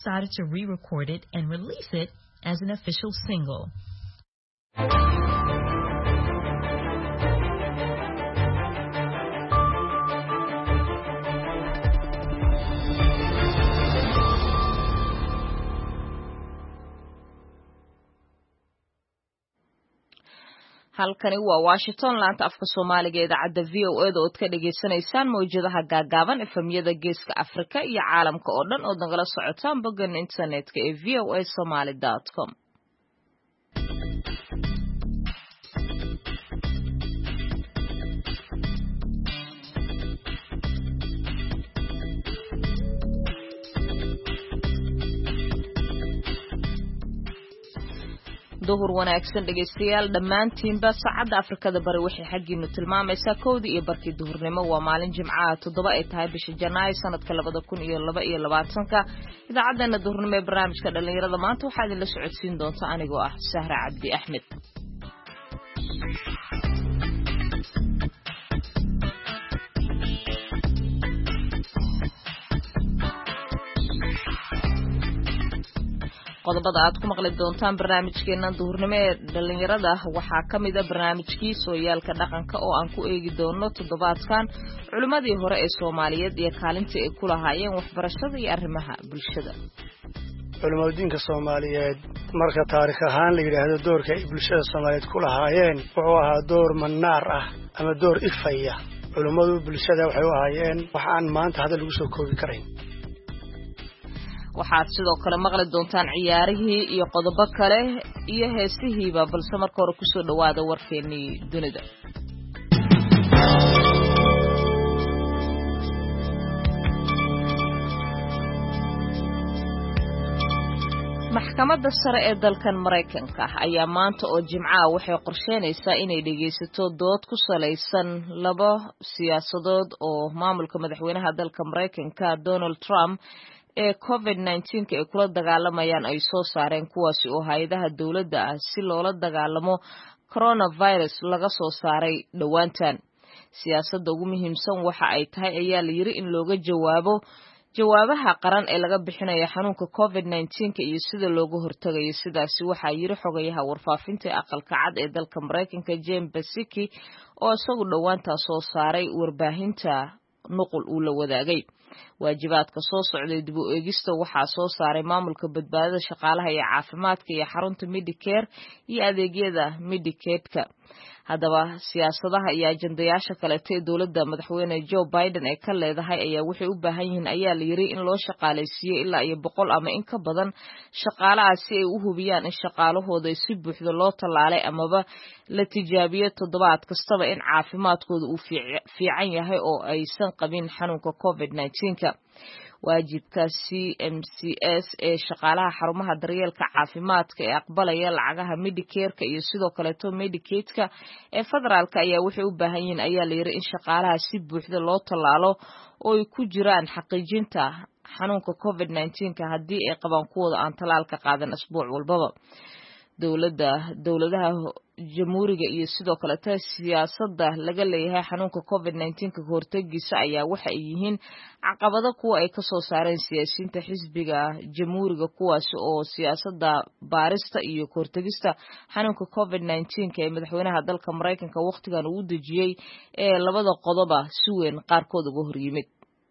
decided to re-record it and release it as an official single. halkani waa Washington laanta afka Soomaaliga ee idaacadda VOA da oo ka dhageysanaysaan mowjadaha gaagaaban efemyada geeska Afrika iyo caalamka oo dhan oo nagala socotaan boggan internetka ee voasomali.com. duhur wanaagsan dhageystayaal dhammaantiinba saacadda Afrikada bari waxay xaqiinu tilmaamaysaa 1:00 duhurnimo waa maalin Jimcaha 7 ay tahay bisha Janaayo sanadka 2022 idaacadana duhurnimo ee barnaamijka dhalinyarada maanta waxaa idin la socodsiin doonta anigoo ah Sahra Cabdi Axmed. qodobada aad ku maqli doontaan barnaamijkeena duhurnimo ee dhalinyarada waxaa kamid ah barnaamijkii sooyaalka dhaqanka oo aan ku eegi doono toddobaadkan culimadii hore ee Soomaaliyeed iyo kaalintii ay ku lahaayeen waxbarashada iyo arrimaha bulshada. culimadiinka Soomaaliyeed marka taariikh ahaan la yiraahdo doorka ay bulshada Soomaaliyeed ku lahaayeen wuxuu ahaa door manaar ah ama door ifaya. culimadu bulshada waxay u ahaayeen waxaan maanta hadda lagu soo koobi karin. waxaad sidoo kale maqli doontaan ciyaarihii iyo qodobo kale iyo heesihiiba balse marka hore ku soo dhawaada warkeenii dunida. maxkamadda sare ee dalkan Mareykanka ayaa maanta oo Jimcaha waxay qorsheynaysaa inay dhageysato dood ku saleysan laba siyaasadood oo maamulka madaxweynaha dalka Mareykanka Donald Trump ee COVID-19 ay kula dagaalamayaan ay soo saareen kuwaasi oo hay'adaha dawladda ah si loola dagaalamo coronavirus laga soo saaray dhawaantan. siyaasadda ugu muhiimsan waxa ay tahay ayaa la yiri in looga jawaabaha qaran ee laga bixinayo xanuunka COVID-19 iyo sida looga hortagayo. sidaasi waxaa yiri xogayaha warfaafinta aqalka cad ee dalka Mareykanka Jen Psaki oo isagu dhawaanta soo saaray warbaahinta nuqul uu la wadaagay. waajibaadka soo socday dib u eegista waxaa soo saaray maamulka badbaadada shaqaalaha iyo caafimaadka iyo xarunta Medicare iyo adeegyada Medicaid-ka. haddaba siyaasadaha iyo ajandayaasha kale ee dawladda madaxweyne Joe Biden ay ka leedahay ayaa waxay u baahan yihiin ayaa la yiri in loo shaqaaleysiiyo ilaa 100 ama in ka badan shaqaalaha si ay u hubiyaan in shaqaalahooda si buuxda loo tallaalay amaba la tijaabiyo toddobaad kastaba in caafimaadkooda uu fiican yahay oo aysan qabin xanuunka COVID-19-ka. waajibka CMCS ee shaqaalaha xarumaha daryeelka caafimaadka ee aqbalaya lacagaha Medicare-ka iyo sidoo kale Medicaid-ka ee federaalka ayaa waxay u baahan yihiin ayaa la yiri in shaqaalaha si buuxda loo tallaalo oo ay ku jiraan xaqiijinta xanuunka COVID-19-ka haddii ay qabaan kuwooda aan tallaalka qaadan asbuuc walbaba. dawladaha jamhuuriga iyo sidoo kale siyaasadda laga leeyahay xanuunka COVID-19 ka hortagiisa ayaa waxa ay yihiin caqabado kuwa ay ka soo saareen siyaasiyiinta xisbiga jamhuuriga kuwaas oo siyaasadda baarista iyo hortagista xanuunka COVID-19 ee madaxweynaha dalka Mareykanka waqtigan uu dejiyay ee labada qodoba si weyn qaarkood uga hor yimid.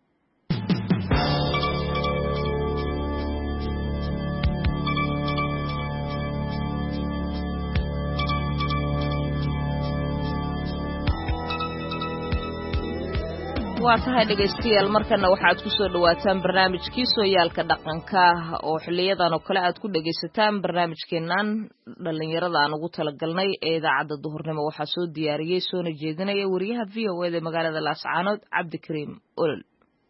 waa tahay dhageystayaal markana waxaad ku soo dhawaataan barnaamijkii sooyaalka dhaqanka oo xiliyadan oo kale aad ku dhageysataan barnaamijkeenan dhalinyarada aan ugu talagalnay ee idaacadda duhurnimo waxaa soo diyaariyay soona jeedinaya wariyaha VOA ee magaalada Laascaanood Cabdikariim Olol.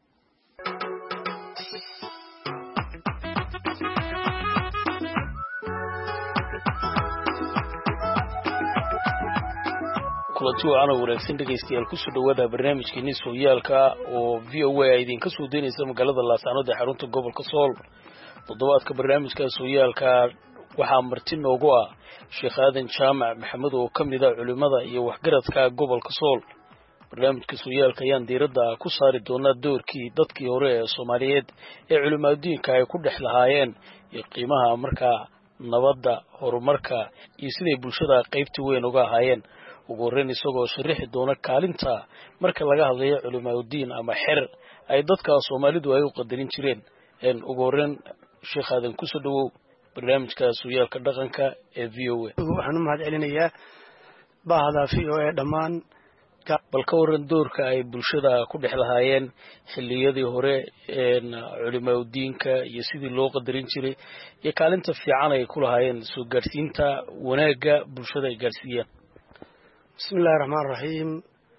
kulanti waana wanaagsan dhageystayaal ku soo dhawaada barnaamijkeena sooyaalka oo VOA ay idin ka soo deynaysa magaalada Laascaanood ee xarunta gobolka Sool. toddobaadka barnaamijka sooyaalka waxaa marti noogu ah Sheekh Aadan Jaamac Maxamed oo kamid ah culimada iyo waxgaradka gobolka Sool. barnaamijka sooyaalka ayaan diiradda ku saari doonaa doorkii dadkii hore ee Soomaaliyeed ee culimaadiinka ay ku dhex lahaayeen iyo qiimaha markaa nabadda horumarka iyo siday bulshada qaybta weyn uga ahaayeen ugu horreyn isagoo sharaxi doona kaalinta marka laga hadlayo culimaadiin ama xer ay dadka Soomaalidu ay u qadarin jireen ugu horreyn Sheekh Aadan ku soo dhawow barnaamijka sooyaalka dhaqanka ee VOA waxaan u mahadcelinayaa baahda VOA dhammaan bal ka waran doorka ay bulshada ku dhex lahaayeen xilliyadii hore culimaadiinka iyo sidii loo qadarin jiray iyo kaalinta fiican ay ku lahaayeen soo gaarsiinta wanaagga bulshada ay gaarsiiyeen bismillahir rahmaanir rahiim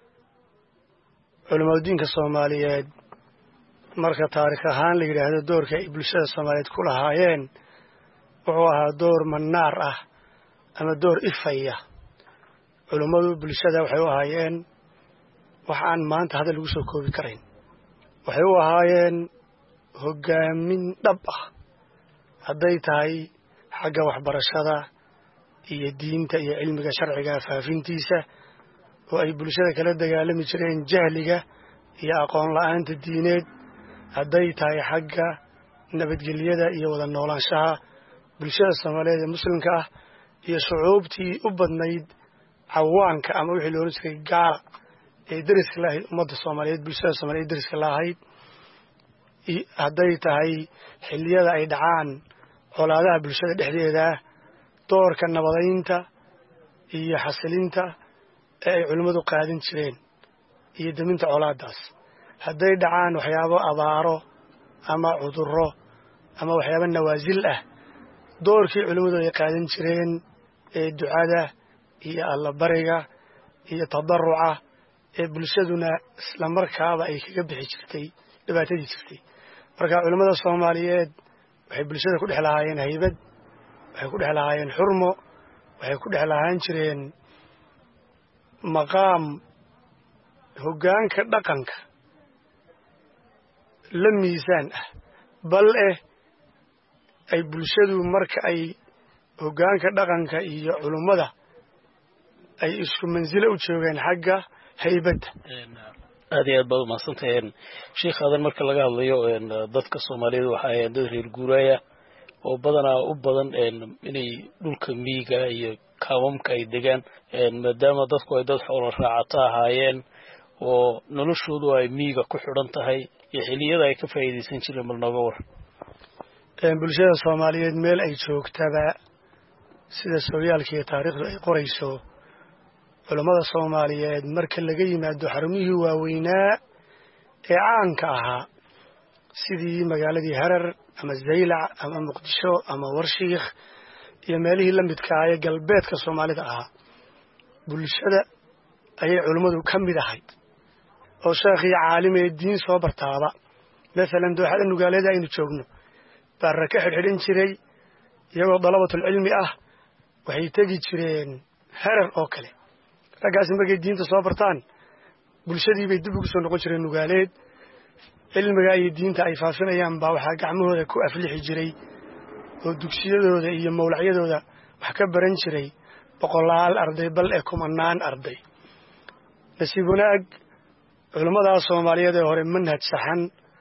culimaadiinka Soomaaliyeed marka taariikh ahaan la yiraahdo doorka ay bulshada Soomaaliyeed ku lahaayeen wuxuu ahaa door mannaar ah ama door ifaya culimadu bulshada waxay u ahaayeen waxaan maanta hadal lagu soo koobi karayn waxay u ahaayeen hogaamin dhab ah hadday tahay xagga waxbarashada iyo diinta iyo cilmiga sharciga faafintiisa oo ay bulshada kala dagaalami jireen jahliga iyo aqoon la'aanta diineed hadday tahay xagga nabadgelyada iyo wada noolaanshaha bulshada Soomaaliyeed ee muslimka ah iyo shucuubtii u badnayd cawaanka ama wixii loo jiray gaar ee dariska lahayd ummadda Soomaaliyeed bulshada Soomaaliyeed dariska lahayd hadday tahay xilliyada ay dhacaan colaadaha bulshada dhexdeeda doorka nabadeynta iyo xasilinta ee ay culimadu qaadin jireen iyo daminta colaadaas hadday dhacaan waxyaabo abaaro ama cudurro ama waxyaabo nawaasil ah doorkii culimadu ay qaadin jireen ee ducada iyo alla bariga iyo tadarruca ee bulshaduna isla markaaba ay kaga bixi jirtay dhibaatadii jirtay marka culimada Soomaaliyeed waxay bulshada ku dhex lahaayeen haybad waxay ku dhex lahaayeen xurmo waxay ku dhex lahaan jireen maqaam hoggaanka dhaqanka la miisaan ah bal ay bulshadu marka ay hoggaanka dhaqanka iyo culimada ay isku manzilo u joogeen xagga haybadda aad iyo aad baad umahadsantahay Sheekh Aadan marka laga hadlayo dadka Soomaaliyeed waxa ay dad reer guuraya oo badanaa u badan inay dhulka miyiga iyo kaamamka ay degaan maadaama dadku ay dad xoolo raacata ahaayeen oo noloshoodu ay miyiga ku xidhan tahay iyo xilliyada ay ka faa'iideysan jireen mal nooga war bulshada Soomaaliyeed meel ay joogtaba sida sooyaalka iyo taariikhdu ay qorayso culimada Soomaaliyeed marka laga yimaado xarumihii waaweynaa ee caanka ahaa sidii magaaladii Harar ama Zaylac ama Muqdisho ama Warshiikh iyo meelihii la midka ah ee galbeedka Soomaalida ahaa bulshada ayay culimadu ka mid ahayd oo sheekhi caalim ee diin soo bartaaba mesela dooxada nugaaleeda aynu joogno baraka xidhin jiray iyagoo dalabatul cilmi ah waxay tagi jireen Harar oo kale ragaas markay diinta soo bartaan bulshadii bay dib ugu soo noqon jireen nugaaleed cilmiga iyo diinta ay faafinayaan baa waxa gacmahooda ku aflixi jiray oo dugsiyadooda iyo mawlacyadooda wax ka baran jiray boqolaal arday bal ee kumanaan arday nasiib wanaag culimada Soomaaliyeed ee hore manhaj saxan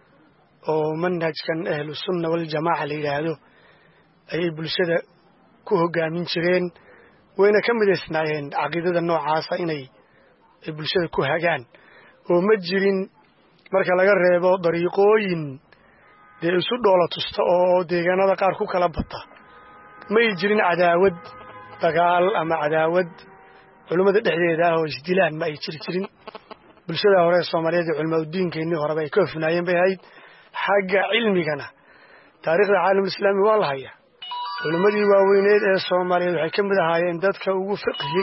oo manhajkan ahlu sunna wal jamaa la yiraahdo ay bulshada ku hogaamin jireen wayna ka mideysnaayeen aqoonta noocaas inay bulshada ku hagaan oo ma jirin marka laga reebo dariiqooyin dee isu dhoola tusta oo deegaanada qaar ku kala bata may jirin cadaawad dagaal ama cadaawad culimada dhexdeeda oo isdilaan ma ay jirin bulshada hore Soomaaliyeed culimaadiinkeennii hore bay ka hufnaayeen bay ahayd xagga cilmigana taariikhda caalamka islaamiga waa la hayaa culimadii waaweyneed ee Soomaaliyeed waxay ka mid ahaayeen dadka ugu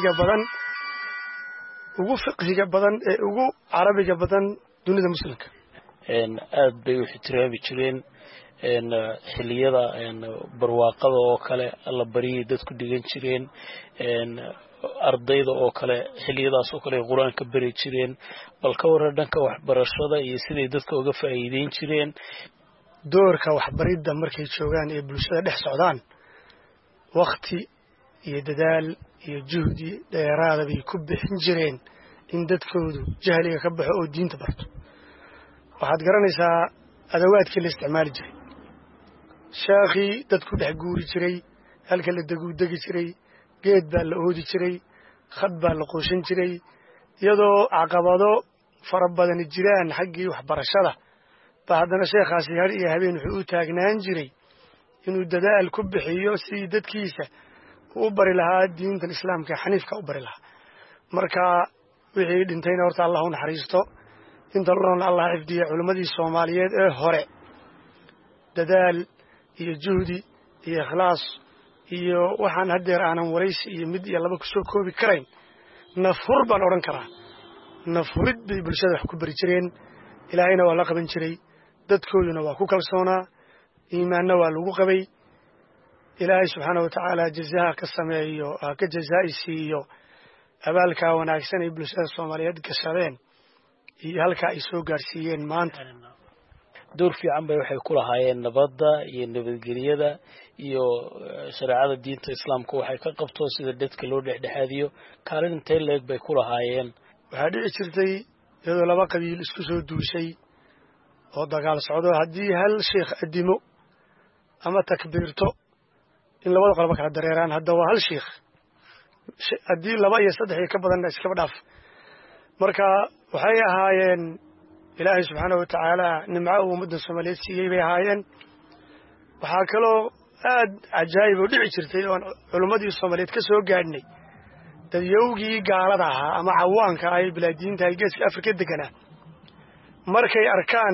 fiqhiga badan ee ugu carabiga badan dunida muslimka aad bay u ixtiraami jireen xilliyada barwaaqada oo kale alla bariyay dadku dhigan jireen ardayda oo kale xilliyadaas oo kale quraanka bari jireen bal ka waran dhanka waxbarashada iyo siday dadka uga faa'iideyn jireen doorka waxbaridda markay joogaan ee bulshada dhex socdaan waqti iyo dadaal iyo juhdi dheeraad bay ku bixin jireen in dadkoodu jahliga ka baxo oo diinta barto waxaad garanaysaa adawaadkii la isticmaali jiray sheekhii dadku dhex guuri jiray halka la degi jiray geed baa la oodi jiray khad baa la qooshan jiray iyadoo caqabado fara badani jiraan xaggii waxbarashada baa haddana sheekhaasi har iyo habeen wuxuu u taagnaan jiray inuu dadaal ku bixiyo sidii dadkiisa u bari lahaa diintan islaamka xaniifka u bari lahaa marka wixii dhintayna horta allah u naxariisto inta loona allah xifdiya culimmadii Soomaaliyeed ee hore dadaal iyo juhdi iyo ikhlaas iyo waxaan hadeer aanan waraysi iyo mid iyo laba ku soo koobi karayn nafur baan oran karaa nafurid bay bulshada wax ku bari jireen ilaahayna waa la qaban jiray dadkooduna waa ku kalsoonaa iimaanna waa lagu qabay ilaahay subxaanahu wa tacaala jazaaha ka sameeyo ka jazaa'isiiyo abaalkaa wanaagsan ay bulshada Soomaaliyeed gashadeen iyo halkaa ay soo gaarsiiyeen maanta door fiican bay waxay ku lahaayeen nabadda iyo nabadgelyada iyo shariicada diinta islaamka waxay ka qabto sida dadka loo dhexdhexaadiyo kaalin intee leeg bay ku lahaayeen waxaa dhici jirtay iyadoo laba qabiil isku soo duushay oo dagaal socdo haddii hal sheekh adimo ama takbiirto in labada qolba kala dareeraan hadda waa hal sheekh haddii laba iyo saddex iyo ka badanna iskaba dhaaf marka waxay ahaayeen ilaahay subxaanahu wa tacaala nimco uu ummadda Soomaaliyeed siiyey bay ahaayeen waxaa kaloo aad cajaa'ib oo dhici jirtay oo culimmadii Soomaaliyeed ka soo gaadhnay dadyowgii gaalada ahaa ama cawaanka ay bilaadiinta ay geeska Afrika deganaa markay arkaan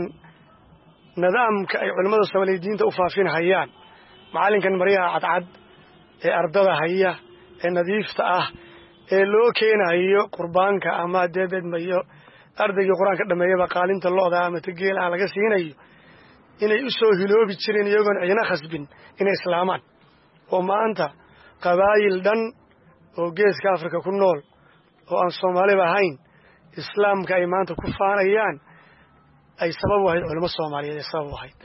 nidaamka ay culimmada Soomaaliyeed diinta u faafinayaan macalinkan maryaha cadcad ee ardada haya ee nadiifta ah ee loo keenayo qurbaanka ama deebedmayo ardaygii quraanka dhameeyaba qaalinta looda ama tageel aan laga siinayo inay u soo hiloobi jireen iyagoon ciidana khasbin inay islaamaan oo maanta qabaayil dhan oo geeska Afrika ku nool oo aan Soomaali ahayn islaamka ay maanta ku faanayaan ay sabab u ahayd culimo Soomaaliyeed ay sabab u ahayd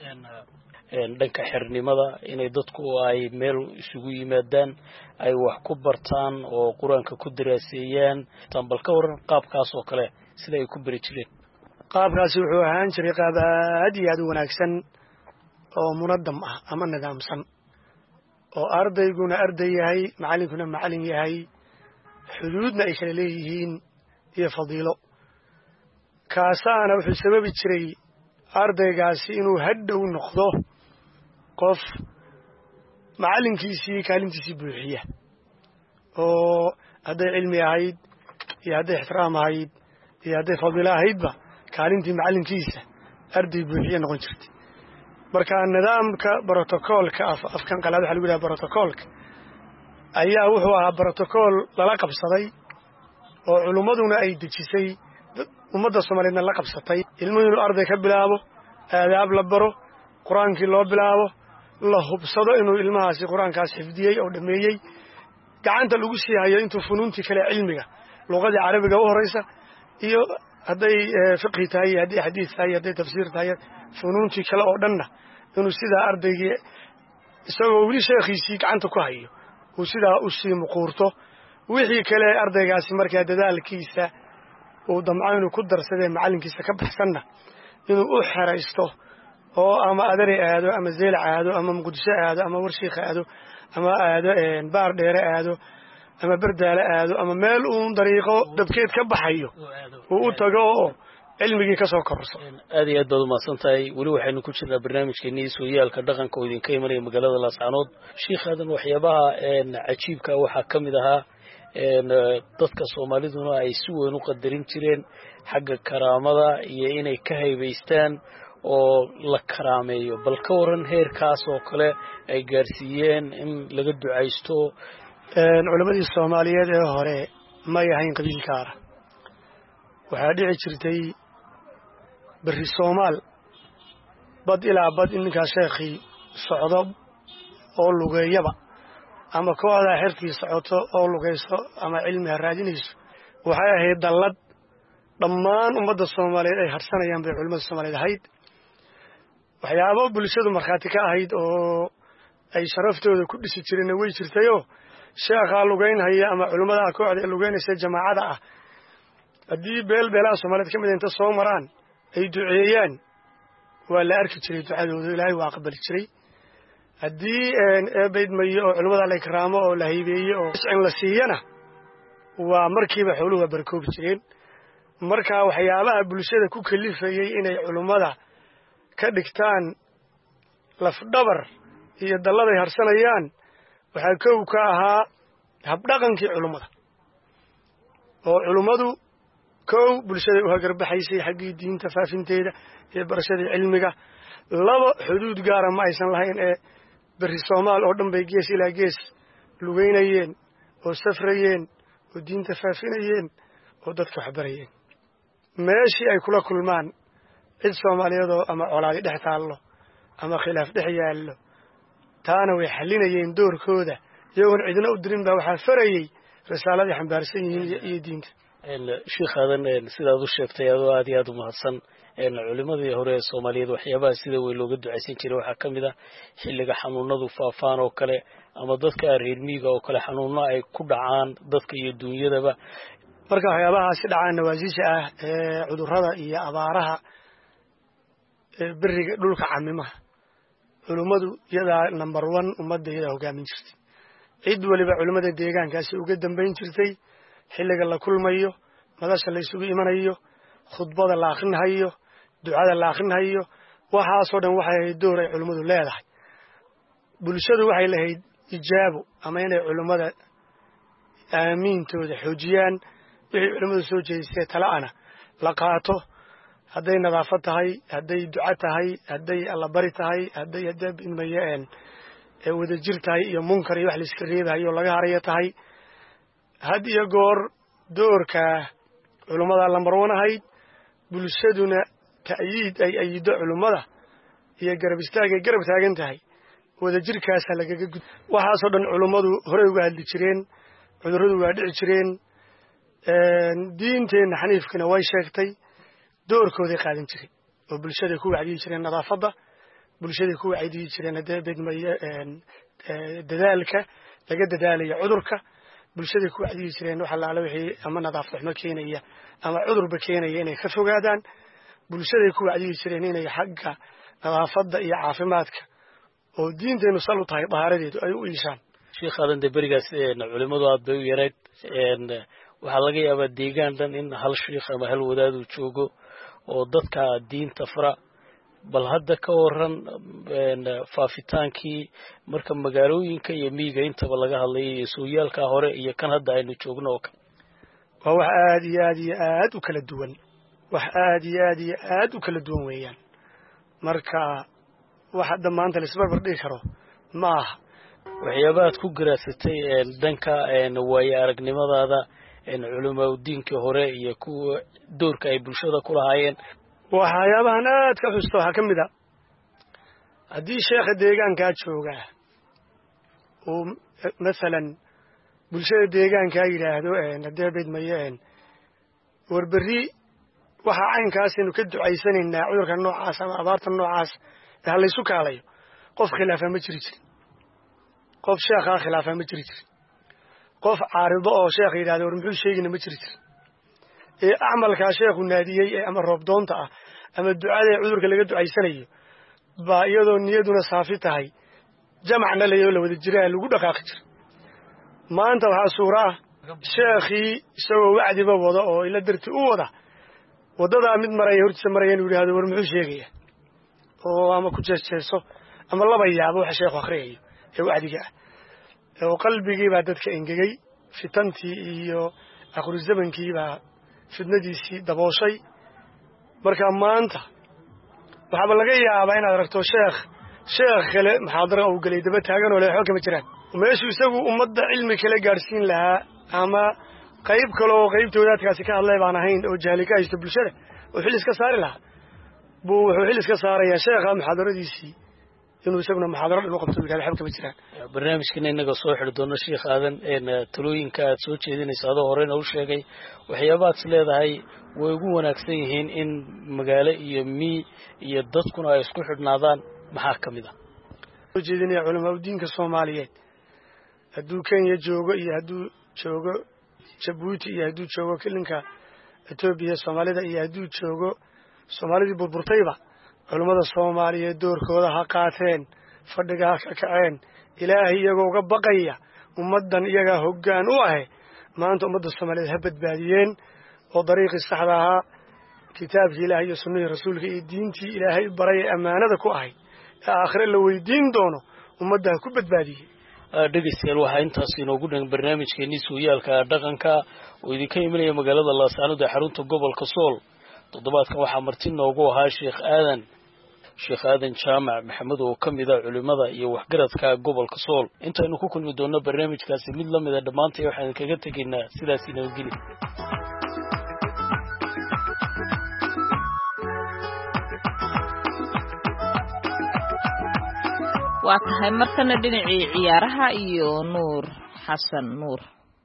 dhanka xirnimada inay dadku ay meel isugu yimaadaan ay wax ku bartaan oo quraanka ku daraaseeyaan tambal ka waran qaabkaas oo kale sida ay ku bari jireen qaabkaasi wuxuu ahaan jiray qaab aad iyo aad u wanaagsan oo munadam ah ama nidaamsan oo ardayguna arday yahay macallinkuna macallin yahay xuduudna ay kala leeyihiin iyo fadiilo kaasaana wuxuu sababi jiray ardaygaasi inuu hadhow noqdo qof macallinkiisii kaalintiisii buuxiya oo hadday cilmi ahayd iyo hadday ixtiraam ahayd iyo hadday fadiilo ahaydba kaalintii macallinkiisa arday buuxiya noqon jirtay marka nidaamka brotokoolka afkan qalaad waxa lagu yidhaha brotokoolka ayaa wuxuu ahaa brotokool lala qabsaday oo culummaduna ay dejisay ummadda Soomaaliyeedna la qabsatay ilmuhu inuu arday ka bilaabo aadaab la baro quraankii loo bilaabo la hubsado inuu ilmahaasi quraankaas xifdiyey oo dhameeyey gacanta lagu sii hayo intuu funuuntii kale cilmiga luqada carabiga u horeysa iyo hadday fiqhi tahay hadday xadiis tahay hadday tafsiir tahay funuuntii kale oo dhanna inuu sidaa ardaygii isagoo weli sheekhiisii gacanta ku hayo uu sidaa u sii muquurto wixii kale ardaygaasi markaa dadaalkiisa uu damco inuu ku darsadee macallinkiisa ka baxsanna inuu u xeraysto oo ama adari aado ama zeelac aado ama muqdisho aado ama warshiikh aado ama aado baar dheere aado ama bardaale aado ama meel uun dariiqo dabkeed ka baxayo uu u tago oo cilmigii ka soo korso aad iyo aad baad umahadsantahay weli waxaynu ku jirnaa barnaamijkeenii sooyaalka dhaqanka oo idinka imanaya magaalada Laascaanood sheekhadan waxyaabaha cajiibka waxaa ka mid ahaa dadka Soomaaliduna ay si weyn u qadarin jireen xagga karaamada iyo inay ka haybaystaan oo la karaameeyo bal ka waran heerkaas oo kale ay gaarsiiyeen in laga ducaysto culimadii Soomaaliyeed ee hore ma yahayn qabiilkaara waxaa dhici jirtay bari Soomaal bad ilaa bad inka sheekhi socdo oo lugeeyaba ama kooxda xirkii socoto oo lugeyso ama cilmi raadinayso waxay ahayd dalad dhammaan ummadda Soomaaliyeed ay harsanayaan bay culimada Soomaaliyeed ahayd waxyaabo bulshadu markhaati ka ahayd oo ay sharaftooda ku dhisi jireen way jirtayo sheekha lugeynaya ama culimada kooxda lugeynaysa jamaacada ah haddii beelaha soomaaliyeed ka mid inta soo maraan ay duceeyaan waa la arki jiray ducadooda ilaahay waa aqbali jiray haddii eebaydmayo oo culimmada la ikraamo oo la haybeeye oo in la siiyana waa markiiba xooluhu waa barakoobi jireen marka waxyaabaha bulshada ku kalifayey inay culimmada ka dhigtaan lafdhabar iyo dalladay harsanayaan waxaa kow ka ahaa habdhaqankii culimmada oo culimmadu kow bulshaday u hagarbaxaysay xaggii diinta faafinteeda iyo barashadii cilmiga laba xuduud gaara ma aysan lahayn ee berri soomaal oo dhan bay gees ilaa gees lugeynayeen oo safrayeen oo diinta faafinayeen oo dadka waxbarayeen meeshii ay kula kulmaan cid soomaaliyadoo ama colaadi dhex taallo ama khilaaf dhex yaallo taana way xallinayeen doorkooda iyagoon cidna u dirin baa waxaa farayey risaaladii xambaarsan yihiin iyo diinta sheikhadan sidaad u sheegtay adoo aad iyo aad u mahadsan culimadii hore ee soomaaliyeed waxyaabaha sida weyn looga ducaysan jiray waxaa ka mid ah xilliga xanuunadu faafaan oo kale ama dadka reer miyiga oo kale xanuuno ay ku dhacaan dadka iyo duunyadaba marka waxyaabahaasi dhacaan nawaasiisha ah ee cudurrada iyo abaaraha ee beriga dhulka camimaha culimmadu iyadaa number 1 ummadda iyadaa hogaamin jirtay cid waliba culimmada deegaankaasi uga dambayn jirtay xilliga la kulmayo madasha la isugu imanayo khudbada la akrinahayo ducada la akrinahayo waxaasoo dhan waxay ahayd door ay culimmadu leedahay bulshadu waxay lahayd ijaabo ama inay culimmada aamiintooda xoojiyaan wixii culimmadu soo jeedisay tala'ana la qaato hadday nadaafad tahay hadday duco tahay hadday allabari tahay hadday hadabinmayeen wadajir tahay iyo munkar iyo wax la iska reebahayo laga harayo tahay had iyo goor doorkaa culummada lambar 1 ahayd bulshaduna ta'yiid ay ayido culummada iyo garab istaag ay garab taagan tahay wadajirkaasa lagaga gud waxaasoo dhan culummadu horey uga hadli jireen cudurradu waa dhici jireen diinteenna xaniifkana way sheegtay doorkooday qaadan jireen oo bulshaday ku wacdiyi jireen nadaafadda bulshaday ku wacdiyi jireen haddee bedmayo dadaalka laga dadaalayo cudurka bulshaday ku wacdiyi jireen wax allaala wixii ama nadaafad xumo keenaya ama cudurba keenaya inay ka fogaadaan bulshaday ku wacdiyi jireen inay xagga nadaafadda iyo caafimaadka oo diinteennu sal u tahay dahaaradeedu ay u iishaan sheikhadan dee berigaas culimmadu aad bay u yarayd waxaa laga yaabaa deegaan dhan in hal shiikh ama hal wadaadu joogo oo dadka diinta fara bal hadda ka waran faafitaankii marka magaalooyinka iyo miyiga intaba laga hadlayay iyo sooyaalka hore iyo kan hadda aynu joogno oo kale waa wax aad iyo aad iyo aad u kala duwan wax aad iyo aad iyo aad u kala duwan weeyaan marka wax hadda maanta laisbarbar dhigi karo ma aha waxyaabahaad ku garaasatay dhanka waaye aragnimadaada culamaa diinkii hore iyo kuwa doorka ay bulshada ku lahaayeen waxyaabahan aad ka xusta waxaa ka mid a haddii sheekha deegaankaa joogaa uu masalan bulshada deegaankaa yidhaahdo haddee bedmayo warberri waxaa caynkaasaynu ka ducaysanaynaa cudurka noocaas ama abaarta noocaas ha laysu kaalayo qof khilaafaa ma jiri jirin qof sheekhaa khilaafaa ma jiri jirin qof caarido oo sheekh yidhahdo war muxuu sheegina ma jiri jirin ee acmalkaa sheekhu naadiyey ee ama roobdoonta ah ama ducada ee cudurka laga ducaysanayo baa iyadoo niyaduna saafi tahay jamacna layoo la wada jiraa lagu dhaqaaqi jira maanta waxaa suura ah sheekhii isagoo wacdiba wada oo ila darti u wada waddadaa mid maraya hortiisa maraya inuu yidhahdo war muxuu sheegaya oo ama ku jeesjeeso ama laba yaabo waxa sheekhu akhriyayo ee wacdiga ah oo qalbigii baa dadka engegay fitantii iyo akhiru zamankii baa fidnadiisii dabooshay marka maanta waxaaba laga yaabaa inaad aragto sheekh kale muxaadaro uu galay daba taagan oo leexo kama jiraan meeshuu isagu ummadda cilmi kale gaadhsiin lahaa ama qayb kale oo qaybtoodaadkaasi ka hadlay baan ahayn oo jahli ka haysto bulshada oo xil iska saari lahaa buu wuxuu xil iska saarayaa sheekha muxaadaradiisii inuu isaguna muxaadaro dhan u qabto yidhahdo waxba kama jiraan barnaamijkana innaga soo xidhi doono sheikh aadan talooyinka aad soo jeedinaysa adoo horeyna u sheegay waxyaabaad is leedahay way ugu wanaagsan yihiin in magaalo iyo miy iyo dadkuna ay isku xidhnaadaan maxaa ka mid ah soo jeedinaya culamaa diinka Soomaaliyeed hadduu Kenya joogo iyo hadduu joogo Djibouti iyo hadduu joogo kilinka etoobiya soomaalida iyo hadduu joogo soomaalidii burburtayba culummada soomaaliyeed doorkooda ha qaateen fadhiga ha ka kaceen ilaahay iyagoo uga baqaya ummaddan iyagaa hoggaan u ahe maanta ummadda soomaaliyeed ha badbaadiyeen oo dariiqii saxda ahaa kitaabkii ilaahay iyo sunnihii rasuulka iyo diintii ilaahay baray ee ammaanada ku ahay ee aakhire la weydiin doono ummadda ha ku badbaadiyey dhegeystayaal waxaa intaas inoogu dhan barnaamijkeenii sooyaalka dhaqanka oo idinka imanaya magaalada laascaanood ee xarunta gobolka sool toddobaadkan waxaa marti noogu ahaa sheekh aadan jaamac maxamed oo ka mid a culimada iyo waxgaradka gobolka sool intaynu ku kulmi doonno barnaamijkaasi mid la mida dhammaantay waxaan kaga tegaynaa sidaas inageli waa tahay markana dhinacii ciyaaraha iyo nuur xasan nuur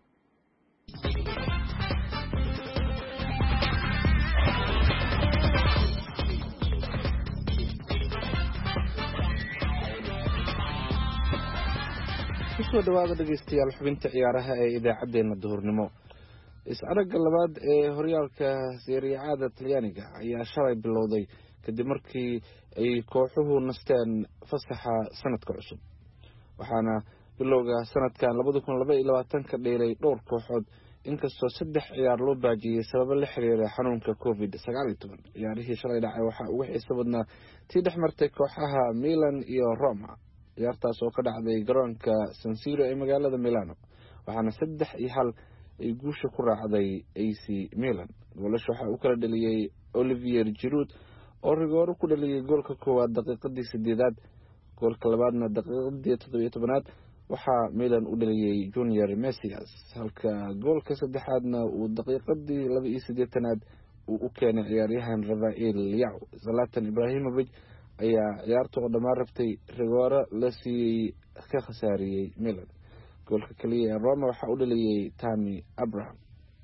kusoo dhawaada dhegeystayaal xubinta ciyaaraha ee idaacadeena duhurnimo is-aragga labaad ee horyaalka Serie A Talyaaniga ayaa shalay bilowday kadib markii ay kooxuhu nasteen fasaxa sanadka cusub waxaana bilowga sanadkan 2022 ka dheeray dhowr kooxood inkastoo 3 ciyaar loo baajiyay sababo la xiriira xanuunka COVID-19 ciyaarihii shalay dhacay waxa ugu xiiso badnaa tii dhexmartay kooxaha Milan iyo Roma ciyaartaas oo ka dhacday garoonka San Siro ee magaalada Milano waxaana 3-1 ay guusha ku raacday AC Milan goolasha waxa uu kala dhaliyay Olivier Giroud oo rigoor ku dhaliyay goolka koowaad daqiiqadii 8aad goolka labaadna daqiiqadii 17aad waxa Milan u dhaliyay Junior Messias halka goolka saddexaadna uu daqiiqadii 82aad uu u keenay ciyaaryahan Rafael Leao Zlatan Ibrahimovic ayaa ciyaarta oo dhammaan rabtay rigoora la siiyay ka khasaariyay Milan goolka kaliya ee Roma waxa uu dhaliyay Tammy Abraham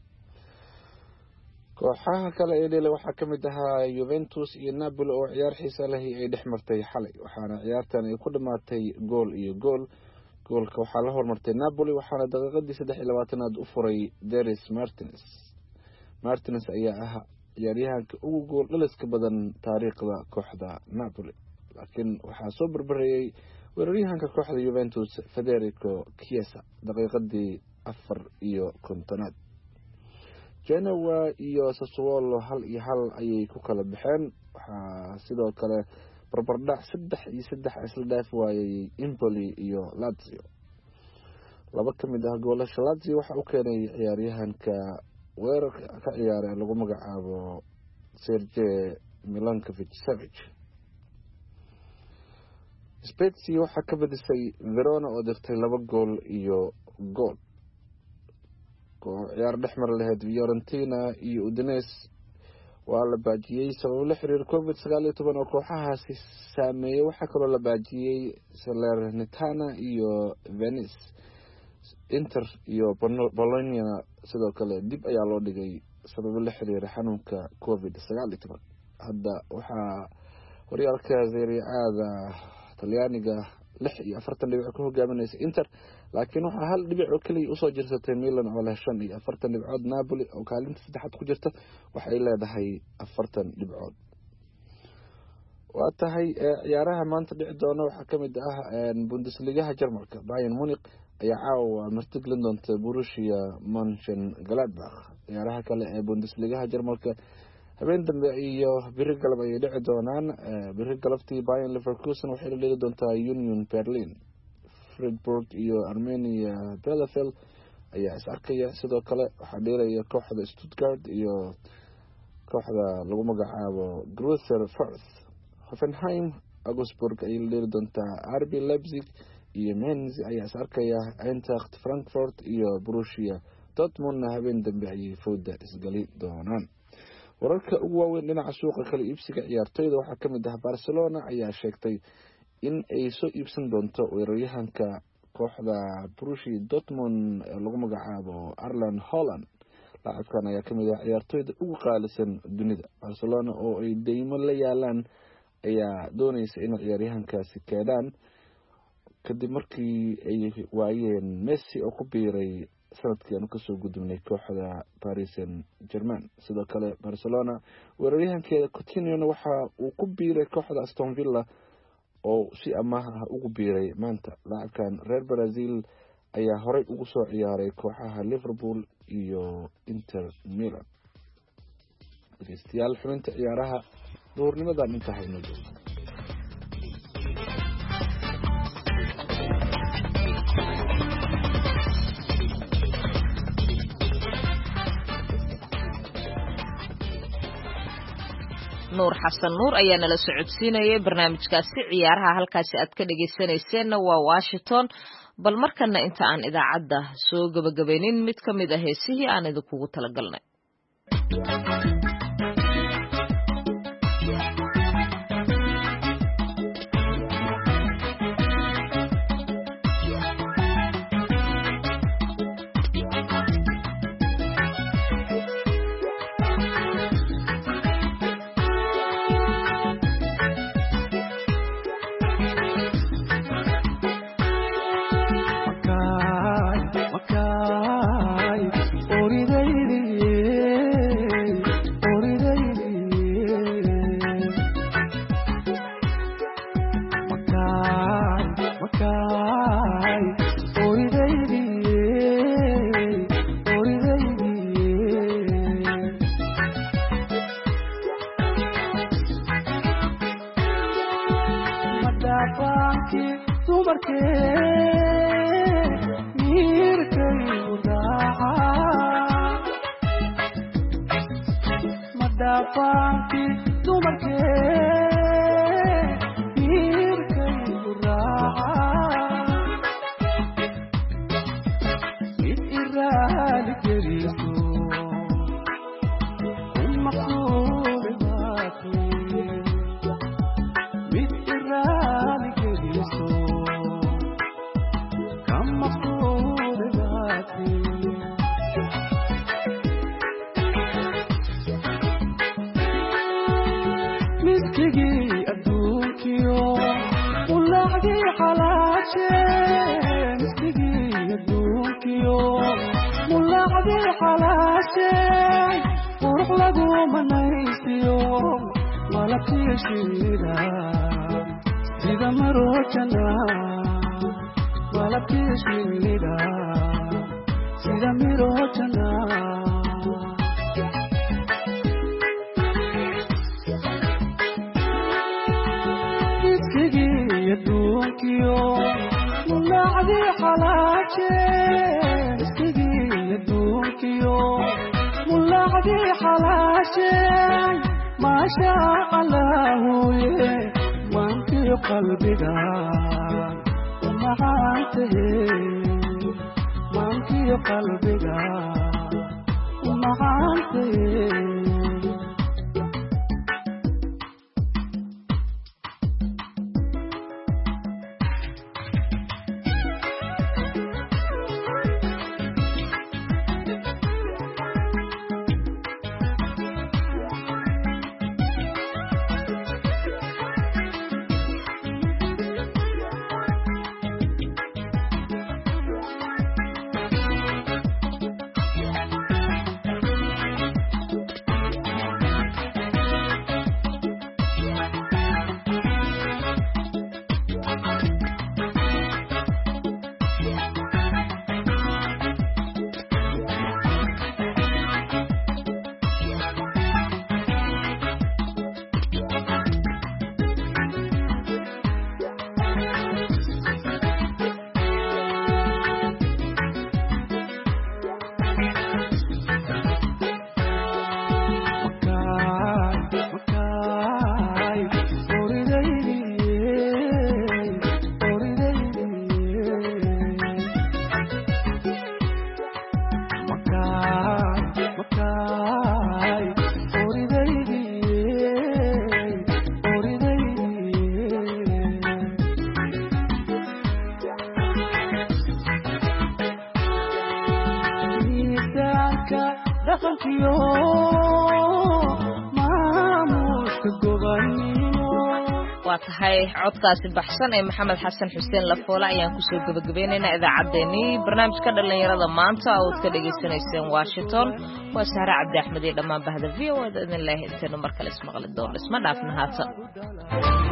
kooxaha kale ee dhalay waxa kamid ahaa Juventus iyo Napoli oo ciyaar xiiso leh ay dhexmartay xalay waxaana ciyaartan ay ku dhamaatay gool iyo goolka waxaa la hormartay Napoli waxaana daqiiqadii 23aad u furay Dries Martinez ayaa ahaa ciyaaryahanka ugu gool dhaliska badan taariikhda kooxda Napoli laakiin waxaa soo barbareeyay weeraryahanka kooxda Juventus Federico Chiesa daqiiqadii 54aad Genoa iyo Sassuolo 1-1 ayay ku kala baxeen waxaa sidoo kale barbardhac 3-3 isla dhaaf waayay Empoli iyo Lazio laba kamid ah goolasha Lazio waxa uu keenay ciyaaryahanka weerarka ka ciyaaray lagu magacaabo Sergej Milinkovic-Savic Spezia waxa ka badisay Verona oo dirtay 2 gool iyo gool ciyaar dhexmar lahayd Fiorentina iyo Udinese waa la baajiyay sabab la xiriir COVID-19 oo kooxahaasi saameeyay waxa kale oo la baajiyay Salernitana iyo Venice Inter iyo Bologna sidoo kale dib ayaa loo dhigay sabab la xiriir xanuunka COVID-19 hadda waxa horyaalka Serie A Talyaaniga 46 dhibic ku hogaaminaysa Inter laakiin waxa hal dhibic oo kaliya u soo jirsatay Milan oo leh 45 dhibcood Napoli oo kaalinta saddexaad ku jirta waxay leedahay 40 dhibcood waa tahay ciyaaraha maanta dhici doona waxa kamid ah Bundesliga Jarmalka Bayern Munich ayaa caawa martigelin doonta Borussia Mönchengladbach ciyaaraha kale ee Bundesliga Jarmalka habeen dambe iyo biri galab ay dhici doonaan biri galabtii Bayern Leverkusen waxay leedahay doontaa Union Berlin Freiburg iyo Arminia Bielefeld ayaa is arkaya sidoo kale waxa dheelaya kooxda Stuttgart iyo kooxda lagu magacaabo Greuther Fürth Hoffenheim Augsburg ay leedahay doontaa RB Leipzig iyo Mainz ayaa is arkaya Eintracht Frankfurt iyo Borussia Dortmund habeen dambe ay fooda isgali doonaan wararka ugu waaweyn dhinaca suuqa kala iibsiga ciyaartoyda waxa kamid ah Barcelona ayaa sheegtay in ay soo iibsan doonto weeraryahanka kooxda Borussia Dortmund lagu magacaabo Erling Haaland laacibkan ayaa kamid ah ciyaartoyda ugu qaalisan dunida Barcelona oo ay deymo la yaalaan ayaa doonaysa in ciyaaryahankaasi keenaan kadib markii ay waayeen Messi oo ku biiray sanadkii aanu kasoo gudubnay kooxda Paris Saint-Germain. sidoo kale Barcelona weeraryahankeeda Coutinho waxa uu ku biiray kooxda Aston Villa oo si amaah ah ugu biiray maanta. laacibkan reer Brazil ayaa horey ugu soo ciyaaray kooxaha Liverpool iyo Inter Milan. dhegeystayaal xubinta ciyaaraha duurnimadan inta hayno joogto. nuur xasan nuur ayaa nala socodsiinayay barnaamijkaasi ciyaaraha. halkaasi aad ka dhageysanayseena waa Washington. bal markana inta aan idaacadda soo gabagabaynin mid ka mid ah heesihii aan idinkugu talagalnay. waa tahay codkaasi baxsan ee maxamed xasan xuseen lafoole ayaan kusoo gabagabeynaynaa idaacaddeenii barnaamijka dhallinyarada maanta ood ka dhegaysanayseen washington waa sahre cabdi axmed iyo dhammaan bahda v o da idin leh intaynu mar kale ismaqli doono isma dhaafna haatan